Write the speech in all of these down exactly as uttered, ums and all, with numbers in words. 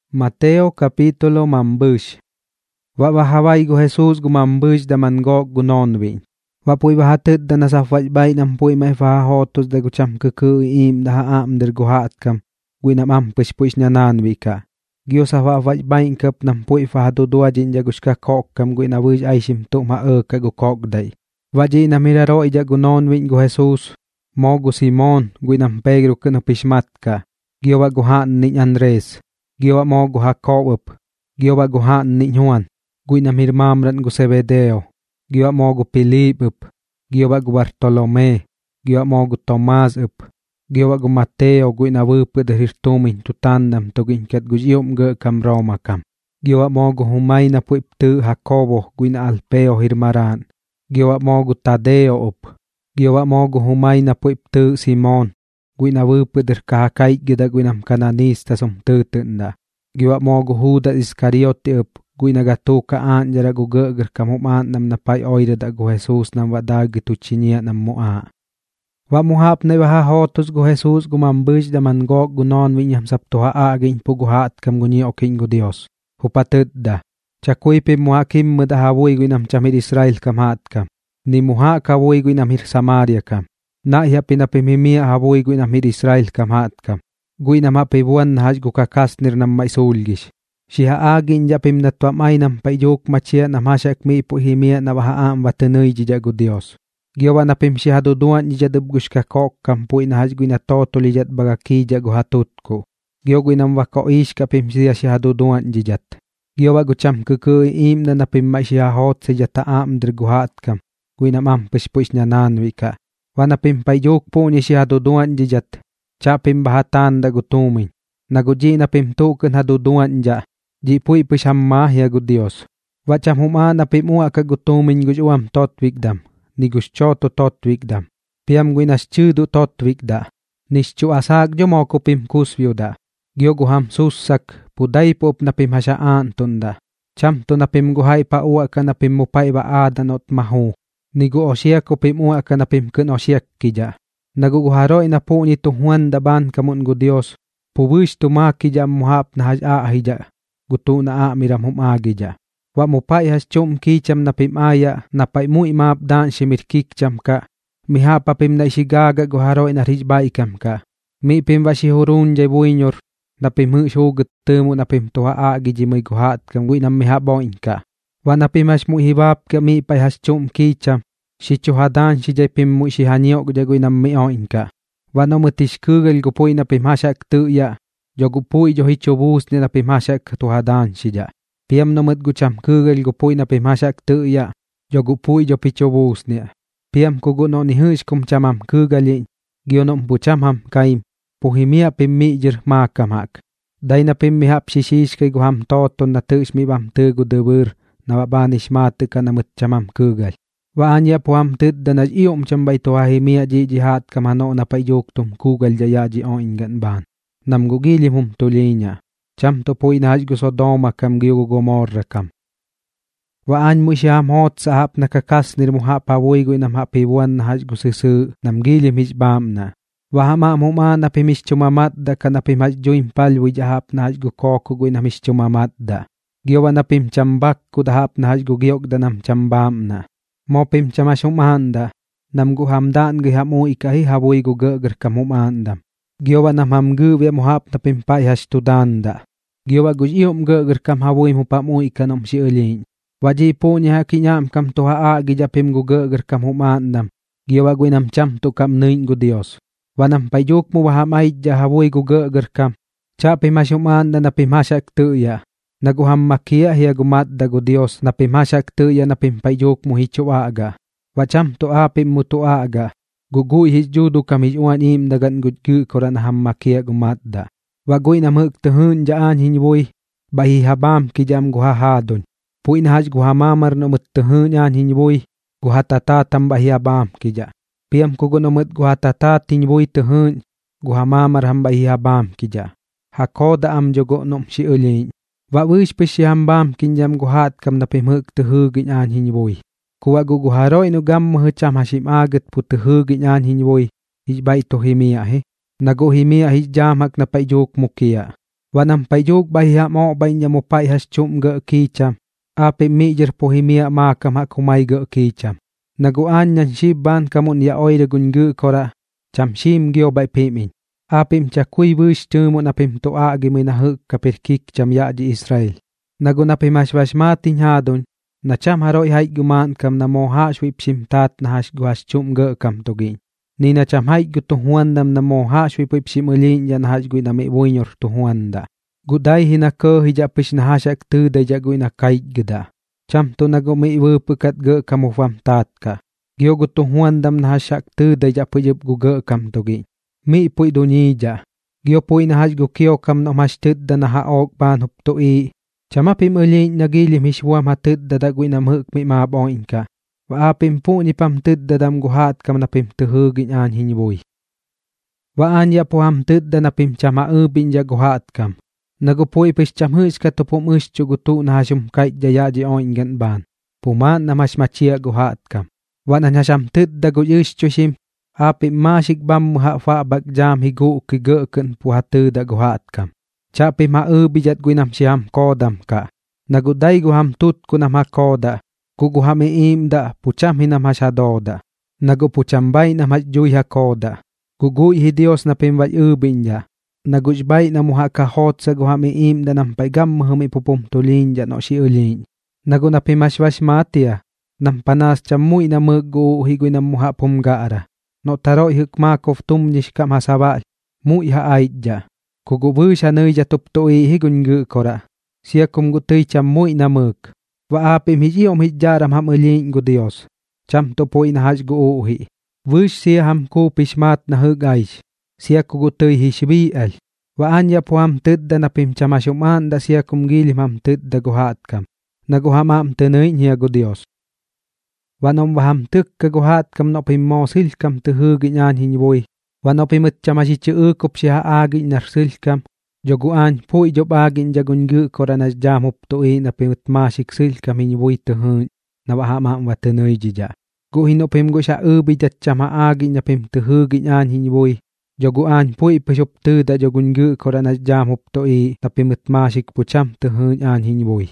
Mateo capítulo mambush. Wa bahaway go Jesus gumambush da mangok gunonwin. Wa puy bahatid da nasafwaj bay nam puy may fahahotos da gucham kuku im da haam der guhat kam. Gwinam ampush push nyananwi ka. Giyo sa fafwaj bay kap nam puy fahadudua jin jagushka kok kam gwinabuj aishim tum ha ka gukok day. Waji namiraro ija gunonwin go Jesus. Mo gu Simon gwinam Pedro kunopishmat ka. Giyo wa guhaan ni Andres. Giyo mo gu Jacob, giyo gu haan ni Juan, gwinam hirmamran gu Zebedeo, giyo mo gu Pilip, giyo gu Bartolome, giyo mo gu Tomas, giyo gu Mateo, gwinabup de hirtumin tutandam tugin kat gujiyum ge kam Roma kam, giyo mo gu Humayna puiptu Jacobo, gwina Alpeo hirmaran, giyo mo gu Tadeo up, giyo mo gu Humayna puiptu Simon, gwinabup der kahakay gida gwinam kananista som tutunda. Giwa mo gu Judas Iscariote up, gwinagatu ka anjara gu geger kamumaan nam napay oida da gu Jesus nam wadag tuchinia nam mua. Wa muhap na iwahahotos gu Jesus gumambush da mangok gunon winyam saptuha aging puguhat kam gunyi oking gu Dios. Hupatid da. Chakuy pe muhakim mudahawoy gwinam chamid Israel kam hat kam. Ni muha kawoy gwinam hir Samaria kam. Na iya pinapimimia hawoy gwinam hir Israel kam hat kam. Gwinam hapibuan na haj gu kakasnir nam maisulgish. Shiha agin japim na tuamay nam paijok machia nam hasyak mi puhimia na wahaan watanay jija gu Dios. Giyawa na pim shiha duduan jijadub gush kakok kam puy na haj gwina toto lijat bagakija gu hatutko. Giyaw gwinam wako ish kapim siya shiha duduan jijat. Giyawa gu cham kukuy im na napim may shiha hot sa jata am dir gu hat kam. Gwinam ampish push na nanwi ka. Wanapim paijok po ni shiha duduan jijat. Chapim bahatan da gutumin. Naguji na pimtukan haduduan ja. Ji puy pishamah ya gu Dios. Wacham huma na pimua ka gutumin gujuam tot wigdam. Ni guschoto tot wigdam. Piam guinas chudu tot wigda. Nischu asag jo mo kupim kusvyo da. Gyo guham susak. Puday pop na pim hasaan tunda. Cham to na pim guhay pa uwa ka na pim mupay ba adan ot mahu. Ni gu osyak kupim uwa ka na pim kun osyak kija. Naguguharoy na po ni Juan daban kamun gu Dios. Puwish tumaki ja muhap na haj aahija. Gutu na amiram humagi ja. Wa mupay has chum kicham na pimaya na pay mu imap dan shimirkik cham ka. Mihapa pim na isigaga guharoy na rijbay kam ka. Mi pim wa shihurun jay buinyor. Na pim hu shugut tumu na pim tuha aagi jimay guhat kam winam mihaboin ka. Wa na pim has mu hibap ka mi pay has chum kicham. Si chuhadan si jay pim mu si hanyok jagoy na mioin ka. Wano matishkugel gupoy na pim hasyak tuya. Jogupoy jo hichobus ni na pim hasyak tuhadan si ja. Piam no mat gucham kugel gupoy na pim hasyak tuya. Jogupoy jo pichobus niya. Piam kuguno ni hush kum chamam kugelin. Gionom bucham ham kaim. Puhimia pim mi jir makamak. Day na pim mihap shishish kay guham toton na tush mi bam tugu dubur. Na wabanish matu ka na mat chamam kugel. Wa anya puam tid da na iyom chambay tuwahimia ji jihat kamano na payok tum kugal jaya ji o ingan ban. Nam gugilim hum tulinya. Cham to puy na haj gu Sodoma kam giyo Gomorra kam. Wa any mo siyam hot sa hap nakakas nir mo hap hawoy gu inam hapibuan na haj gu susu nam gilim hijbam na. Wa hama muma na pimis chumamat da ka na pim haj joim palwi jahap na haj gu koko gu inam his chumamat da. Giyo wa na pim chambak ku da hap na haj gu giyok da nam chambam na. Mo pim chamashumanda. Nam gu hamdan gi hamu ikahi hawoy gu geger kamumandam. Giyowa nam hamgu vya muhap na pimpay hastudanda. Giyowa gu iyom geger kam hawoy mo pamu ikanom si ulin. Waji po niya kinyam kam tuha aagi japim gu geger kamumandam. Giyowa gu inam cham tu kam nuin gu Dios. Wanam payok mo wahamay ja hawoy gu geger kam. Chapim hashumanda na pimhasak tuya. Naguham makia hiya gumadda gu Dios na pimhasak tuya na pimpayok mo hicho aga. Wacham to apim mo to aga. Guguy hijudu kam hijuan im dagan gudgu koran ham makia gumadda. Wagoy na magtuhun jaan hinwoy. Bahi habam kijam guhahadon. Puy na haj guhamamar no magtuhun yan hinwoy. Guhatatatam bahi habam kija. Piam kugo no mat guhatatat hinwoy tuhun. Guhamamar ham bahi habam kija. Hakoda am jogo nom si ulin. Wa wish pa siyam bam kinjam guhat kam na pimhug tuhugin an hinwoy. Kuwa guguharoy no gam mahacham hashim agat pu tuhugin an hinwoy. Hijbay to himia he. Nago himia hijam hak na payjok mukia. Wa nampayuk bahiha mo bain ya mo pai has chum ge kicham. Ape mijer pohimia makam ha kumai ge kicham. Naguan nyan shiban kamun ya oire gun ge kora. Cham shim gyo bai pimin. Apim chakui wish chumun apim to agi mina huk kapirkik cham ya di Israel. Nagun apim ashwash matin hadun. Na cham haroi haik guman kam na mo hash wip tat na hash guash chum ge kam togin. Ni na cham haik gu tuhuandam na mo hash wip wip simulin ya na hash gui na mi buinyor tuhuanda. Gudai hina ke hija pish na hashak tu da ja gui na kaik geda. Cham to na go mi wupukat ge kamufam tat ka. Gyo gu tuhuandam na hashak tu da ja pujib gu ge kam togin. Mi pui dunyi ja. Gyo pui na hash gu kyo kam na mashtid da na haok ban hup to i. Chama pim ulin nagilim hishwam hatid da da gui na mhuk mi maboin ka. Wa apim pu ni pam tid da dam guhat kam na pim tuhugin an hinbui. Wa an ya po ham tid da na pim chama ubin ja guhat kam. Nagupui pish cham hus ka to pum us chugutu na hashum kait jaya ji oin gan ban. Puman na mas machia guhat kam. Wa na hasham tid da gu us chushim. Apim masik bam muha fa bak jam higu ki ge ken puhatu da guhat kam. Chapi ma ubijat gui nam siam kodam ka. Nagudai gu ham tut ku nam ha koda. Kugu ham iim da pucham hinam hashadoda. Nagu pucham bay nam hajui ha koda. Gugui hi Dios na pim vaj ubin ja. Nagujbay na muha ka hot sa gu ham iim da nam paigam mahumi pupum tulin ja no si ulin. Nagu na pim ashwash matia. Nam panas chamui na mugu hi gui nam muha pum gaara. No taroi hukmakov tum nish kam hasabal. Mui ha ait ja. Kugu busha nui ja tup toi hi gun gu kora. Sia kum gu tui cham mui na muk. Wa apim hi om hi jaram ham ulin gu Dios. Cham to poi na haj gu uhi. Wush sia ham ku pishmat na hug aish. Sia kugu tui hi shibi al. Wa anya po ham tid da na pim chamashum da sia kum gilim ham tid da guhat kam. Na guham am tenui niya gu Dios. Wa nom wa ham tuk ka guhat kam no pim mo sil kam tu hugin an hinbui. Wa no pimut chamashi chu kup siya agin nar sil kam. Joguan pui job agin jagun gu koranas jam up to i na pimut masik sil kam hinbui tu hun. Na wa ham am wa tenui jija. Gu hino pim gu siya ubi jat chama agin na pim tu hugin an hinbui. Joguan pui pisup tu da jogun gu koranas jam up to i na pimut masik pucham tu hun an hinbui.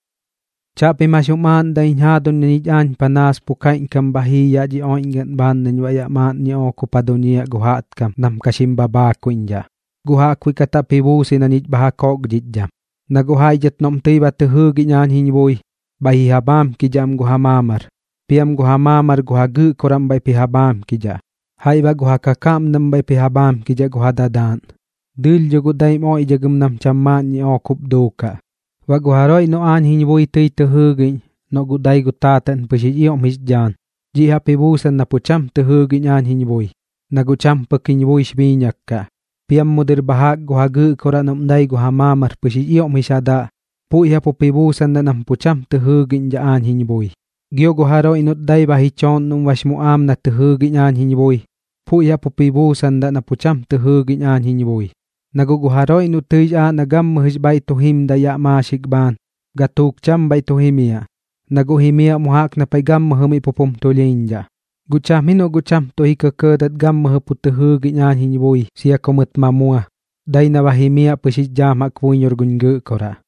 Chapi masuman da inhadon ni an panas pukain kam bahiya ji oingan ban nan waya man ni okupadonia guhat kam nam kasimba ba kuinja. Guha kui kata pibusi na nit bahakok jidjam. Na guha jet nom tiba tuhu ginyan hinbui. Bahihabam kijam guha mamar. Piam guha mamar guha gu koram bay pihabam kija. Haiba guha kakam nam bay pihabam kija guha dadan. Dil jogu daim oi jagum nam chamman ni okup doka. Wa guharoi no an hinbui tui tuhugin. No gudai gutatan pasi iom hisjan. Jiha pibusan na pucham tuhugin an hinbui. Na gucham pakinbui shbinyak ka. Piam mudir bahag guha gu koran umday guha mamar pasi iom hisada. Puiha po pibusan na nam pucham tuhugin ja an hinbui. Gyo guharoi no day bahichon nung wasmuam na tuhugin an hinbui. Puiha po pibusan na na pucham tuhugin an hinbui. Naguguharoi no tuj a nagam mahijbay tuhim daya masikban. Gatuk cham bay tuhimia. Naguhimia muhak na paigam mahumi pupum tulinja. Gucham hino gucham tuhi kekedat gam mahaputuhugin an hinbui siya kumut mamua. Day na bahimia pasijam akpunyor gungu kora.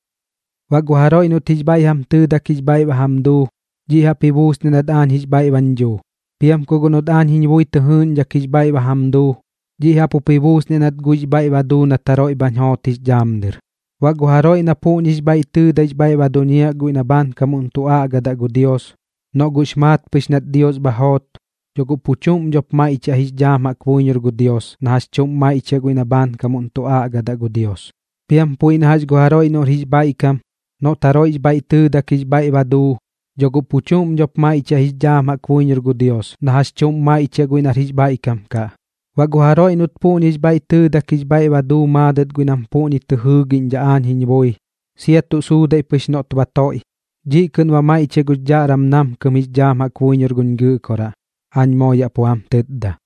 Waguharoi no tijbay ham tuda kijbay bahamdu. Jiha pibus ninad an hijbay banjo. Piam kugunod an hinbui tuhun ja kijbay bahamdu. Jiha pupibus ni nat gujbay badu na taroi banhotis jamdir. Waguharoi na punis bay tu dajbay badunia gui na ban kamun tua agada gu Dios. No gushmat pis nat Dios bahot. Jogu puchum jop maicha his jama kpunyor gu Dios. Na has chum maicha gui na ban kamun tua agada gu Dios. Piam pui na has guharoi no his bay kam. No taroi bay tu da kijbay badu. Jogu puchum jop maicha his jama kpunyor gu Dios. Na has chum maicha gui na his bay kam ka. Waguharoi nut punis bay tu da kijbay badu madat guinam puni tuhugin jaan hinbui. Siya tu suday pis not batoi. Jikun wa mai che gujjaram nam kumis jam hakwinyor gun gu kora. An moya puam tidda.